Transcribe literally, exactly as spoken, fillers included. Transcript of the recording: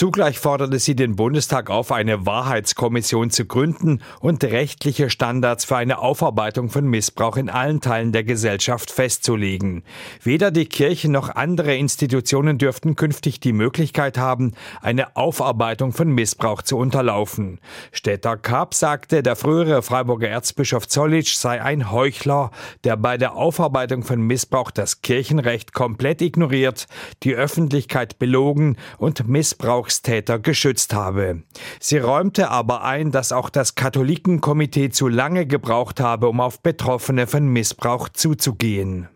Zugleich forderte sie den Bundestag auf, eine Wahrheitskommission zu gründen und rechtliche Standards für eine Aufarbeitung von Missbrauch in allen Teilen der Gesellschaft festzulegen. Weder die Kirche noch andere Institutionen dürften künftig die Möglichkeit haben, eine Aufarbeitung von Missbrauch zu unterlaufen. Stetter Kapp sagte, der frühere Freiburger Erzbischof Zollitsch sei ein Heuchler, der bei der Aufarbeitung von Missbrauch das Kirchenrecht komplett ignoriert, die Öffentlichkeit belogen und Missbrauchstäter geschützt habe. Sie räumte aber ein, dass auch das Katholikenkomitee zu lange gebraucht habe, um auf Betroffene von Missbrauch zuzugehen.